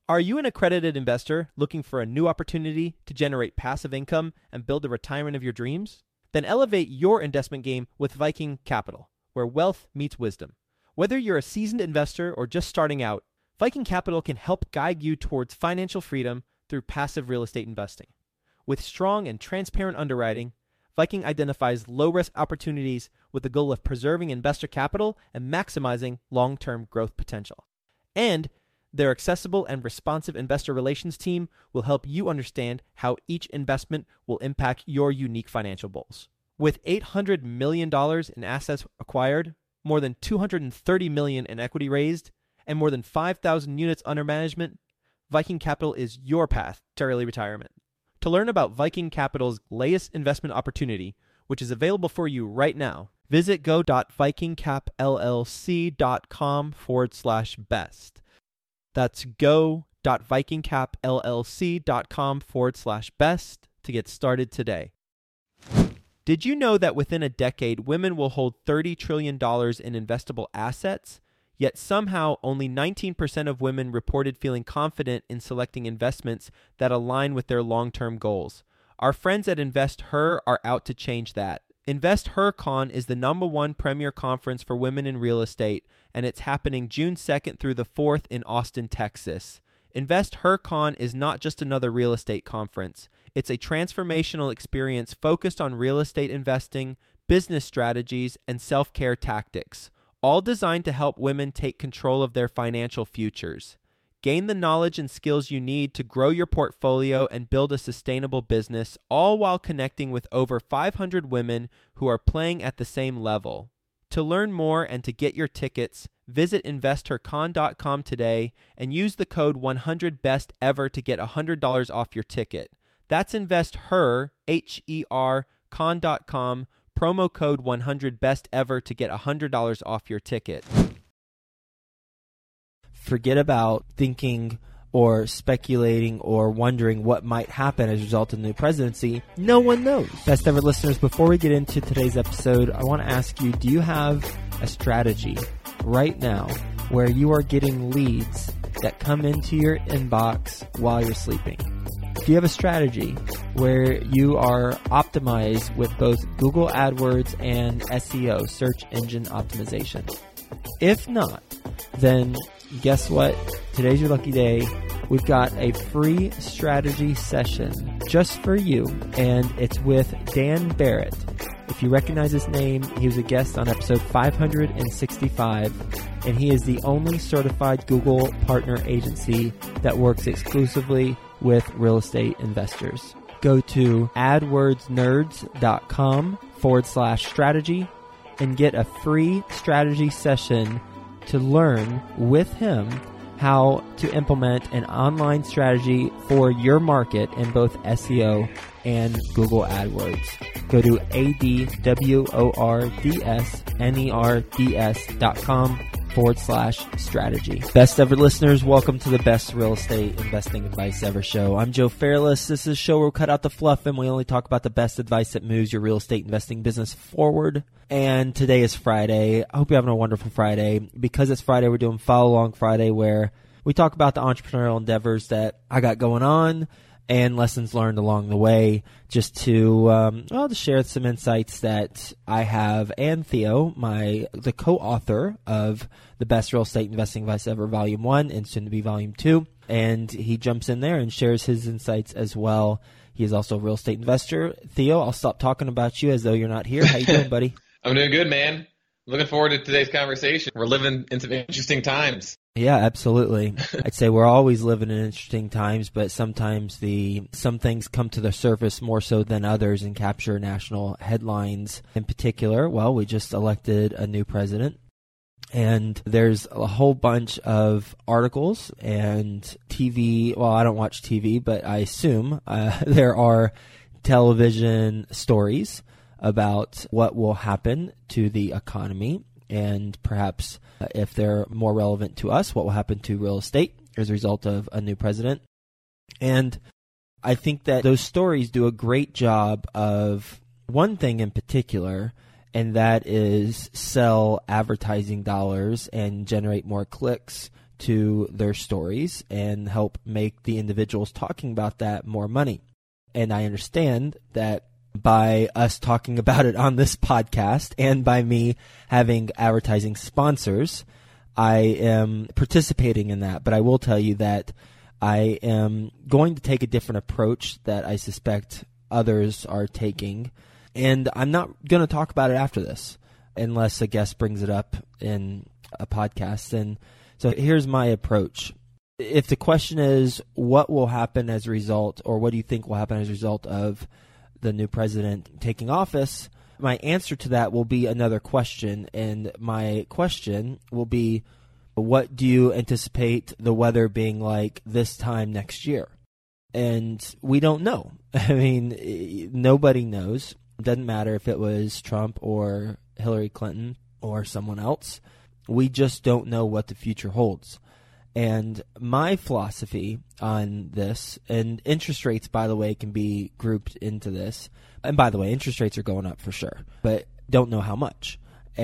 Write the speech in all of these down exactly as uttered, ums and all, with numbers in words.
Are you an accredited investor looking for a new opportunity to generate passive income and build the retirement of your dreams? Then elevate your investment game with Viking Capital, where wealth meets wisdom. Whether you're a seasoned investor or just starting out, Viking Capital can help guide you towards financial freedom through passive real estate investing. With strong and transparent underwriting, Viking identifies low-risk opportunities with the goal of preserving investor capital and maximizing long-term growth potential. And their accessible and responsive investor relations team will help you understand how each investment will impact your unique financial goals. With eight hundred million dollars in assets acquired, more than two hundred thirty million dollars in equity raised, and more than five thousand units under management, Viking Capital is your path to early retirement. To learn about Viking Capital's latest investment opportunity, which is available for you right now, visit go.vikingcapllc.com forward slash best. That's go.vikingcapllc.com forward slash best to get started today. Did you know that within a decade, women will hold thirty trillion dollars in investable assets? Yet somehow only nineteen percent of women reported feeling confident in selecting investments that align with their long-term goals. Our friends at InvestHer are out to change that. InvestHerCon is the number one premier conference for women in real estate, and it's happening June second through the fourth in Austin, Texas. InvestHerCon is not just another real estate conference. It's a transformational experience focused on real estate investing, business strategies, and self-care tactics, all designed to help women take control of their financial futures. Gain the knowledge and skills you need to grow your portfolio and build a sustainable business, all while connecting with over five hundred women who are playing at the same level. To learn more and to get your tickets, visit investor con dot com today and use the code one hundred best ever to get one hundred dollars off your ticket. That's InvestHer, H E R, con dot com, promo code one hundred best ever to get one hundred dollars off your ticket. Forget about thinking or speculating or wondering what might happen as a result of the new presidency. No one knows. Best ever listeners, before we get into today's episode, I want to ask you, do you have a strategy right now where you are getting leads that come into your inbox while you're sleeping? Do you have a strategy where you are optimized with both Google AdWords and S E O, search engine optimization? If not, then guess what? Today's your lucky day. We've got a free strategy session just for you, and it's with Dan Barrett. If you recognize his name, he was a guest on episode five hundred sixty-five, and he is the only certified Google partner agency that works exclusively with real estate investors. Go to adwordsnerds.com forward slash strategy and get a free strategy session to learn with him how to implement an online strategy for your market in both S E O and Google AdWords. Go to adwordsnerds.com forward slash strategy. Best ever listeners, welcome to the best real estate investing advice ever show. I'm Joe Fairless. This is a show where we cut out the fluff and we only talk about the best advice that moves your real estate investing business forward. And today is Friday. I hope you're having a wonderful Friday. Because it's Friday, we're doing Follow Along Friday, where we talk about the entrepreneurial endeavors that I got going on and lessons learned along the way, just to um, well, to share some insights that I have, and Theo, my the co-author of the Best Real Estate Investing Advice Ever, Volume One, and soon to be Volume Two, and he jumps in there and shares his insights as well. He is also a real estate investor. Theo, I'll stop talking about you as though you're not here. How you doing, buddy? I'm doing good, man. Looking forward to today's conversation. We're living in some interesting times. Yeah, absolutely. I'd say we're always living in interesting times, but sometimes the some things come to the surface more so than others and capture national headlines. In particular, well, we just elected a new president, and there's a whole bunch of articles and T V. Well, I don't watch T V, but I assume uh, there are television stories about what will happen to the economy, and perhaps uh, if they're more relevant to us, what will happen to real estate as a result of a new president. And I think that those stories do a great job of one thing in particular, and that is sell advertising dollars and generate more clicks to their stories and help make the individuals talking about that more money. And I understand that by us talking about it on this podcast and by me having advertising sponsors, I am participating in that. But I will tell you that I am going to take a different approach that I suspect others are taking. And I'm not going to talk about it after this unless a guest brings it up in a podcast. And so here's my approach. If the question is, what will happen as a result, or what do you think will happen as a result of the new president taking office, my answer to that will be another question. And my question will be, what do you anticipate the weather being like this time next year? And we don't know. I mean, nobody knows. It doesn't matter if it was Trump or Hillary Clinton or someone else. We just don't know what the future holds. And my philosophy on this, and interest rates, by the way, can be grouped into this. And by the way, interest rates are going up for sure, but don't know how much.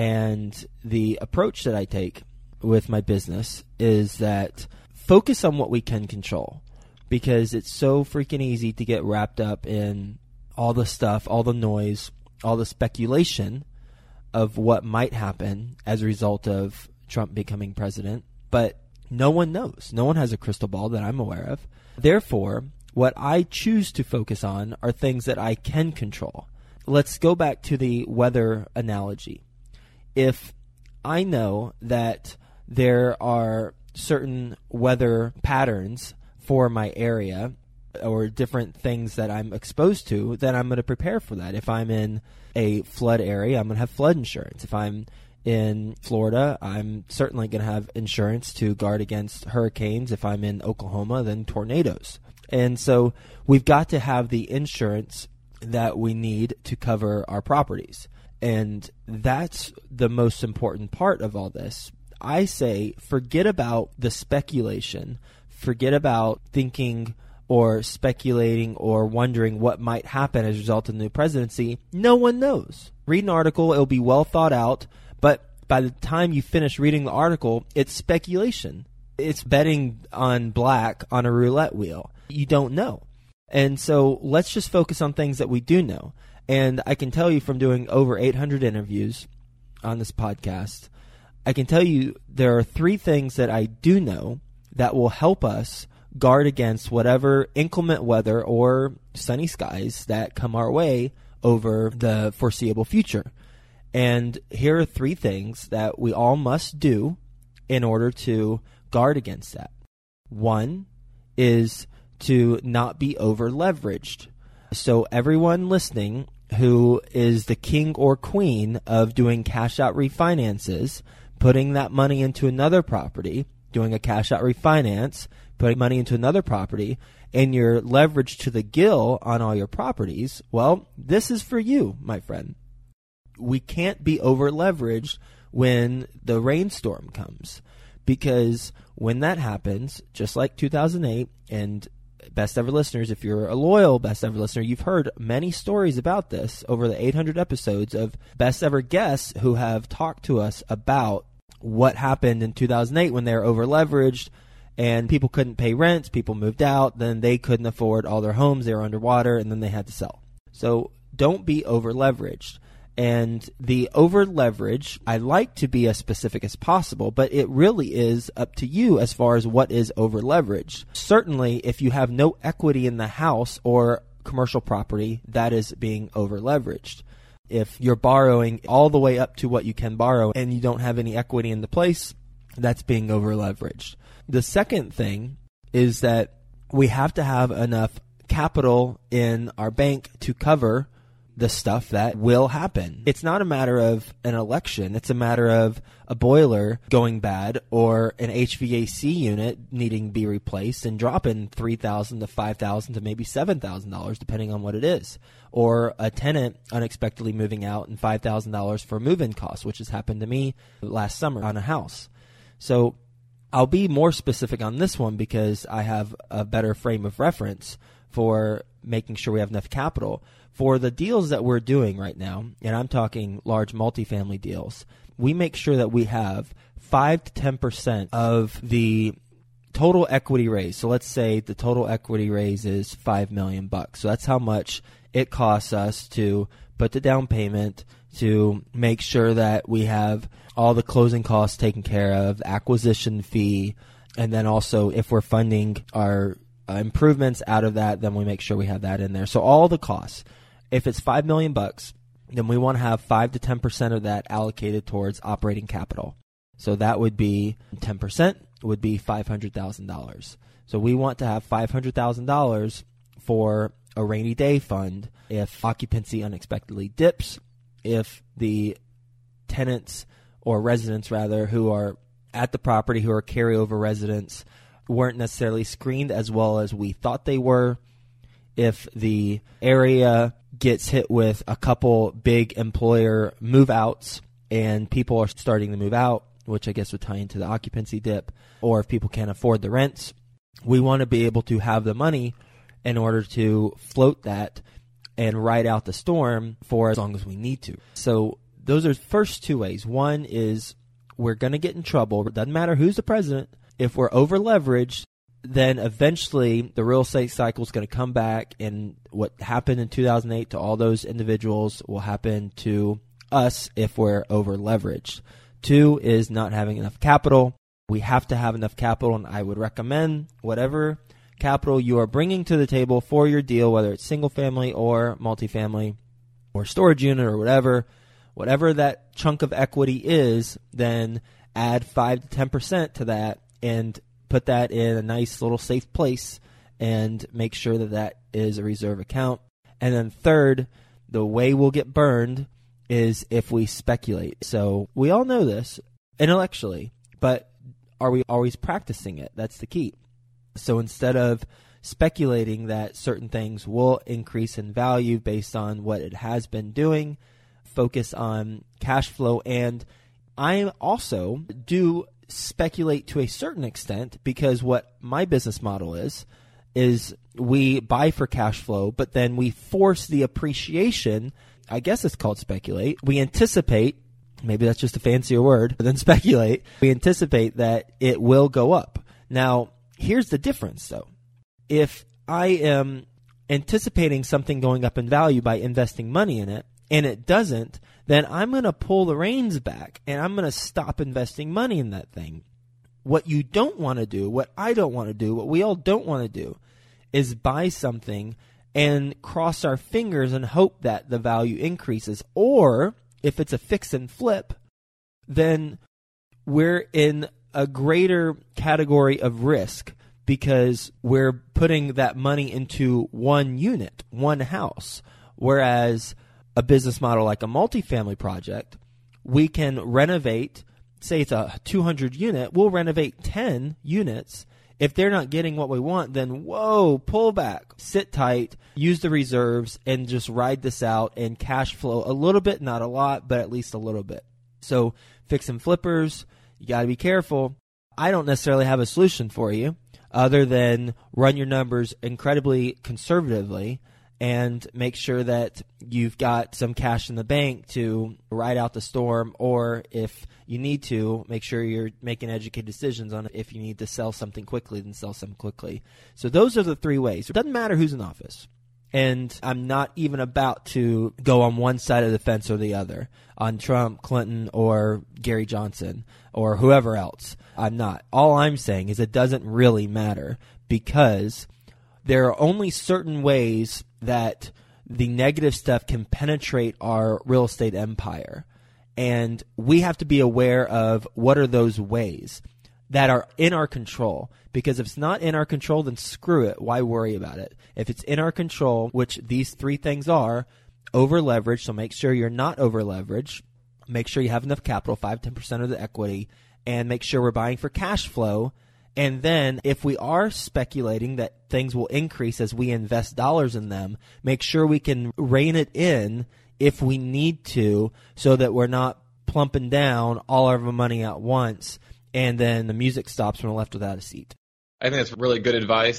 And the approach that I take with my business is that focus on what we can control, because it's so freaking easy to get wrapped up in all the stuff, all the noise, all the speculation of what might happen as a result of Trump becoming president. But no one knows. No one has a crystal ball that I'm aware of. Therefore, what I choose to focus on are things that I can control. Let's go back to the weather analogy. If I know that there are certain weather patterns for my area or different things that I'm exposed to, then I'm going to prepare for that. If I'm in a flood area, I'm going to have flood insurance. If I'm in Florida, I'm certainly going to have insurance to guard against hurricanes. If I'm in Oklahoma, then tornadoes. And so we've got to have the insurance that we need to cover our properties. And that's the most important part of all this. I say forget about the speculation. Forget about thinking or speculating or wondering what might happen as a result of the new presidency. No one knows. Read an article. It'll be well thought out. But by the time you finish reading the article, it's speculation. It's betting on black on a roulette wheel. You don't know. And so let's just focus on things that we do know. And I can tell you from doing over eight hundred interviews on this podcast, I can tell you there are three things that I do know that will help us guard against whatever inclement weather or sunny skies that come our way over the foreseeable future. And here are three things that we all must do in order to guard against that. One is to not be over leveraged. So everyone listening who is the king or queen of doing cash out refinances, putting that money into another property, doing a cash out refinance, putting money into another property, and you're leveraged to the gill on all your properties, well, this is for you, my friend. We can't be over leveraged when the rainstorm comes, because when that happens, just like two thousand eight, and Best Ever listeners, if you're a loyal Best Ever listener, you've heard many stories about this over the eight hundred episodes of Best Ever guests who have talked to us about what happened in two thousand eight when they were over leveraged and people couldn't pay rent, people moved out, then they couldn't afford all their homes, they were underwater, and then they had to sell. So don't be over leveraged. And the over leverage, I like to be as specific as possible, but it really is up to you as far as what is over leveraged. Certainly, if you have no equity in the house or commercial property, that is being over leveraged. If you're borrowing all the way up to what you can borrow and you don't have any equity in the place, that's being over leveraged. The second thing is that we have to have enough capital in our bank to cover the stuff that will happen. It's not a matter of an election. It's a matter of a boiler going bad or an H V A C unit needing to be replaced and dropping three thousand dollars to five thousand dollars to maybe seven thousand dollars depending on what it is. Or a tenant unexpectedly moving out and five thousand dollars for move-in costs, which has happened to me last summer on a house. So I'll be more specific on this one because I have a better frame of reference. for making sure we have enough capital. For the deals that we're doing right now, and I'm talking large multifamily deals, we make sure that we have five to ten percent of the total equity raise. So let's say the total equity raise is five million bucks. So that's how much it costs us to put the down payment, to make sure that we have all the closing costs taken care of, acquisition fee, and then also if we're funding our uh, improvements out of that, then we make sure we have that in there. So all the costs. If it's five million bucks, then we want to have five to ten percent of that allocated towards operating capital. So that would be ten percent would be five hundred thousand dollars. So we want to have five hundred thousand dollars for a rainy day fund if occupancy unexpectedly dips, if the tenants or residents rather who are at the property, who are carryover residents, weren't necessarily screened as well as we thought they were, if the area gets hit with a couple big employer move-outs and people are starting to move out, which I guess would tie into the occupancy dip, or if people can't afford the rents, we want to be able to have the money in order to float that and ride out the storm for as long as we need to. So those are the first two ways. One is we're going to get in trouble. It doesn't matter who's the president. If we're over-leveraged, then eventually the real estate cycle is going to come back, and what happened in two thousand eight to all those individuals will happen to us if we're over-leveraged. Two is not having enough capital. We have to have enough capital, and I would recommend whatever capital you are bringing to the table for your deal, whether it's single-family or multifamily or storage unit or whatever, whatever that chunk of equity is, then add five to ten percent to that and put that in a nice little safe place and make sure that that is a reserve account. And then third, the way we'll get burned is if we speculate. So we all know this intellectually, but are we always practicing it? That's the key. So instead of speculating that certain things will increase in value based on what it has been doing, focus on cash flow. And I also do speculate to a certain extent, because what my business model is, is we buy for cash flow, but then we force the appreciation. I guess it's called speculate. We anticipate, maybe that's just a fancier word than speculate. We anticipate that it will go up. Now, here's the difference though. If I am anticipating something going up in value by investing money in it, and it doesn't, then I'm going to pull the reins back and I'm going to stop investing money in that thing. What you don't want to do, what I don't want to do, what we all don't want to do is buy something and cross our fingers and hope that the value increases. Or if it's a fix and flip, then we're in a greater category of risk because we're putting that money into one unit, one house. Whereas a business model like a multifamily project, we can renovate, say it's a two hundred unit, we'll renovate ten units. If they're not getting what we want, then whoa, pull back, sit tight, use the reserves, and just ride this out and cash flow a little bit, not a lot, but at least a little bit. So fix and flippers, you got to be careful. I don't necessarily have a solution for you other than run your numbers incredibly conservatively and make sure that you've got some cash in the bank to ride out the storm, or if you need to, make sure you're making educated decisions on if you need to sell something quickly, then sell something quickly. So those are the three ways. It doesn't matter who's in office. And I'm not even about to go on one side of the fence or the other, on Trump, Clinton, or Gary Johnson, or whoever else. I'm not. All I'm saying is it doesn't really matter, because there are only certain ways that the negative stuff can penetrate our real estate empire. And we have to be aware of what are those ways that are in our control. Because if it's not in our control, then screw it. Why worry about it? If it's in our control, which these three things are, over leverage, so make sure you're not over leveraged. Make sure you have enough capital, five to ten percent of the equity, and make sure we're buying for cash flow. And then if we are speculating that things will increase as we invest dollars in them, make sure we can rein it in if we need to, so that we're not plumping down all of our money at once and then the music stops and we're left without a seat. I think that's really good advice.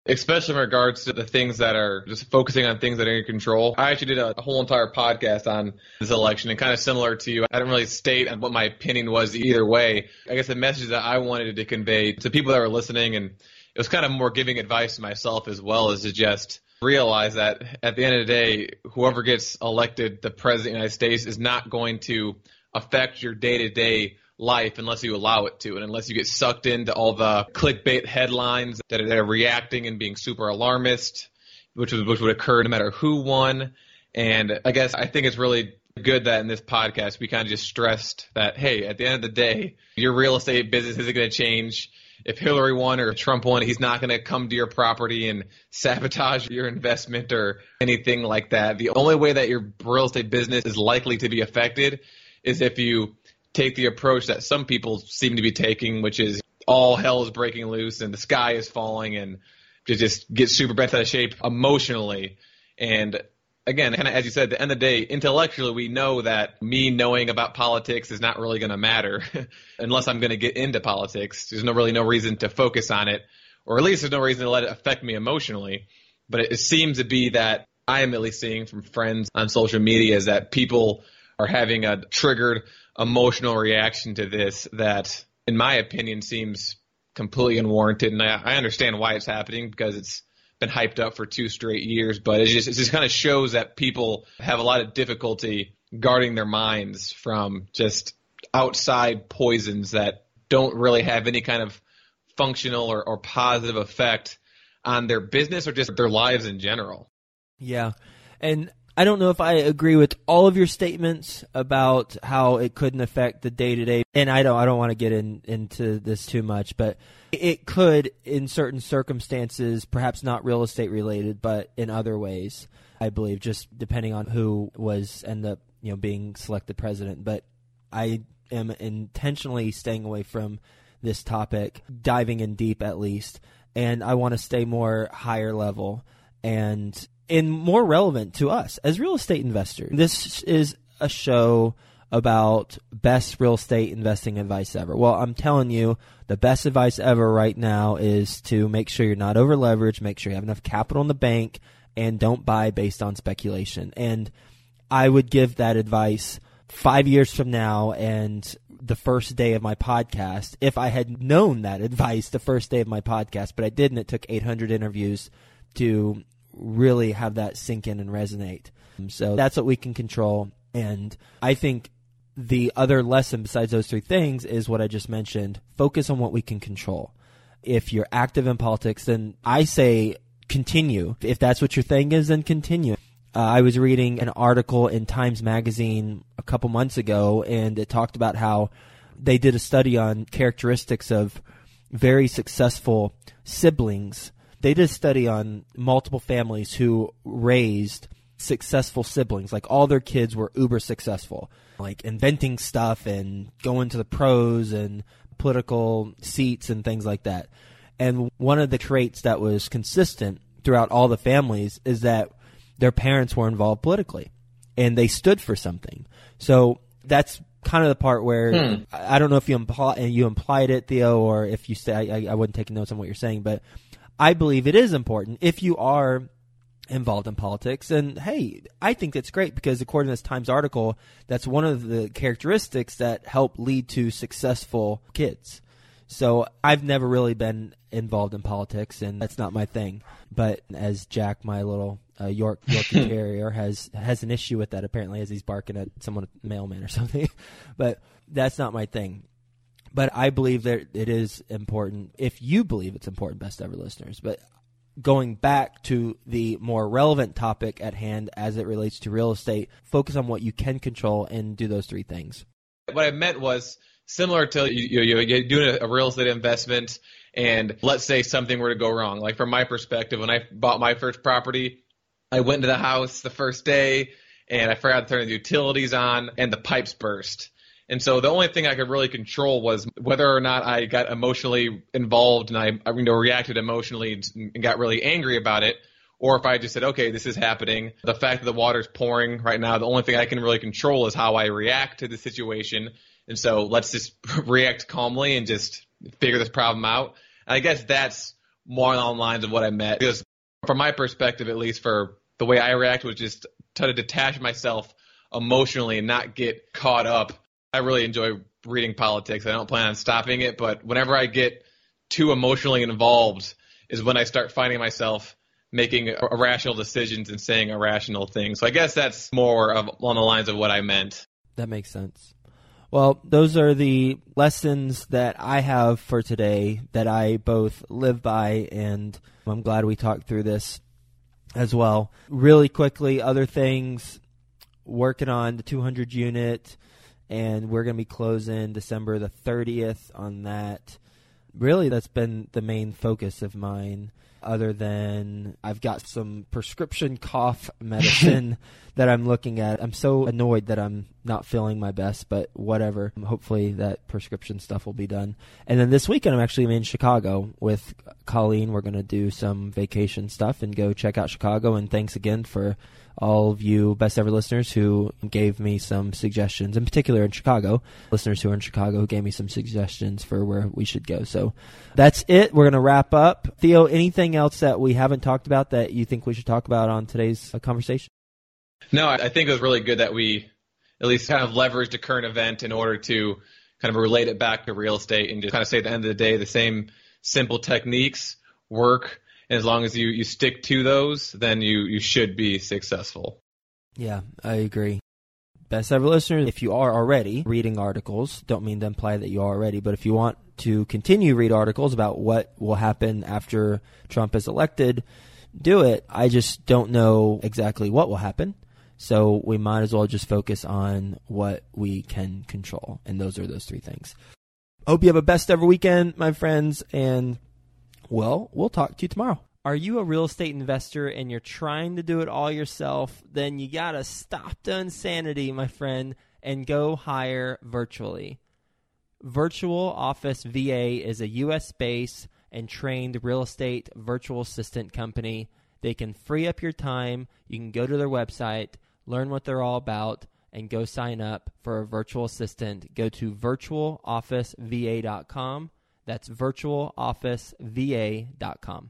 especially in regards to the things that are just focusing on things that are in your control. I actually did a, a whole entire podcast on this election, and kind of similar to you, I didn't really state on what my opinion was either way. I guess the message that I wanted to convey to people that were listening, and it was kind of more giving advice to myself as well, is to just realize that at the end of the day, whoever gets elected the president of the United States is not going to affect your day-to-day life unless you allow it to, and unless you get sucked into all the clickbait headlines that are, that are reacting and being super alarmist, which, was, which would occur no matter who won. And I guess I think it's really good that in this podcast we kind of just stressed that, hey, at the end of the day, your real estate business isn't going to change. If Hillary won or Trump won, he's not going to come to your property and sabotage your investment or anything like that. The only way that your real estate business is likely to be affected is if you take the approach that some people seem to be taking, which is all hell is breaking loose and the sky is falling, and to just get super bent out of shape emotionally. And again, kind of as you said, at the end of the day, intellectually, we know that me knowing about politics is not really going to matter unless I'm going to get into politics. There's no really no reason to focus on it, or at least there's no reason to let it affect me emotionally. But it, it seems to be that I am at least seeing from friends on social media is that people are having a triggered emotional reaction to this that, in my opinion, seems completely unwarranted. And I, I understand why it's happening, because it's been hyped up for two straight years, but it just, it just kind of shows that people have a lot of difficulty guarding their minds from just outside poisons that don't really have any kind of functional or, or positive effect on their business or just their lives in general. Yeah. And I don't know if I agree with all of your statements about how it couldn't affect the day-to-day, and I don't I don't want to get in, into this too much, but it could in certain circumstances, perhaps not real estate related, but in other ways, I believe, just depending on who was end up you know being selected president. But I am intentionally staying away from this topic, diving in deep at least, and I want to stay more higher level and and more relevant to us as real estate investors. This is a show about best real estate investing advice ever. Well, I'm telling you, the best advice ever right now is to make sure you're not over leveraged, make sure you have enough capital in the bank, and don't buy based on speculation. And I would give that advice five years from now and the first day of my podcast, if I had known that advice the first day of my podcast, but I didn't. It took eight hundred interviews to really have that sink in and resonate. So that's what we can control. And I think the other lesson besides those three things is what I just mentioned. Focus on what we can control. If you're active in politics, then I say continue. If that's what your thing is, then continue. Uh, I was reading an article in Times Magazine a couple months ago, and it talked about how they did a study on characteristics of very successful siblings. They did a study on multiple families who raised successful siblings. Like all their kids were uber successful, like inventing stuff and going to the pros and political seats and things like that. And one of the traits that was consistent throughout all the families is that their parents were involved politically and they stood for something. So that's kind of the part where hmm. I don't know if you imply, you implied it, Theo, or if you say I, I wouldn't take notes on what you're saying, but I believe it is important if you are involved in politics. And hey, I think that's great because according to this Times article, that's one of the characteristics that help lead to successful kids. So I've never really been involved in politics, and that's not my thing. But as Jack, my little uh, York Yorkie Terrier, has has an issue with that apparently, as he's barking at someone, a mailman or something. But that's not my thing. But I believe that it is important, if you believe it's important, best ever listeners. But going back to the more relevant topic at hand as it relates to real estate, focus on what you can control and do those three things. What I meant was similar to you, you, you're doing a real estate investment, and let's say something were to go wrong. Like from my perspective, when I bought my first property, I went into the house the first day, and I forgot to turn the utilities on, and the pipes burst. And so the only thing I could really control was whether or not I got emotionally involved and I, I you know, reacted emotionally and got really angry about it, or if I just said, okay, this is happening. The fact that the water's pouring right now, the only thing I can really control is how I react to the situation. And so let's just react calmly and just figure this problem out. And I guess that's more along the lines of what I met. Because from my perspective, at least for the way I react, was just try to detach myself emotionally and not get caught up. I really enjoy reading politics. I don't plan on stopping it, but whenever I get too emotionally involved is when I start finding myself making irrational decisions and saying irrational things. So I guess that's more of along the lines of what I meant. That makes sense. Well, those are the lessons that I have for today that I both live by, and I'm glad we talked through this as well. Really quickly, other things, working on the two hundred unit, and we're going to be closing December the thirtieth on that. Really, that's been the main focus of mine, other than I've got some prescription cough medicine that I'm looking at. I'm so annoyed that I'm not feeling my best, but whatever. Hopefully that prescription stuff will be done. And then this weekend, I'm actually in Chicago with Colleen. We're going to do some vacation stuff and go check out Chicago. And thanks again for all of you best ever listeners who gave me some suggestions, in particular in Chicago, listeners who are in Chicago who gave me some suggestions for where we should go. So that's it. We're going to wrap up. Theo, anything else that we haven't talked about that you think we should talk about on today's uh, conversation? No, I think it was really good that we at least kind of leveraged a current event in order to kind of relate it back to real estate and just kind of say at the end of the day, the same simple techniques work. And as long as you, you stick to those, then you, you should be successful. Yeah, I agree. Best ever listeners, if you are already reading articles, don't mean to imply that you are already, but if you want to continue read articles about what will happen after Trump is elected, do it. I just don't know exactly what will happen. So we might as well just focus on what we can control. And those are those three things. Hope you have a best ever weekend, my friends, and well, we'll talk to you tomorrow. Are you a real estate investor and you're trying to do it all yourself? Then you got to stop the insanity, my friend, and go hire virtually. Virtual Office V A is a U S-based and trained real estate virtual assistant company. They can free up your time. You can go to their website, learn what they're all about, and go sign up for a virtual assistant. Go to virtual office v a dot com. That's virtual office v a dot com.